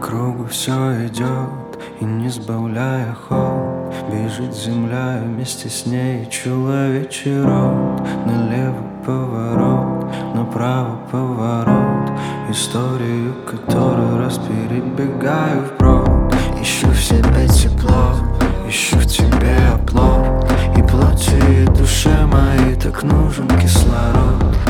кругу все идет, и не сбавляя ход, бежит земля, и вместе с ней человечий род. Налево поворот, направо поворот, историю, которую раз перебегаю вброд. Ищу в себе тепло, ищу в тебе оплот, и плоти, и душе моей так нужен кислород.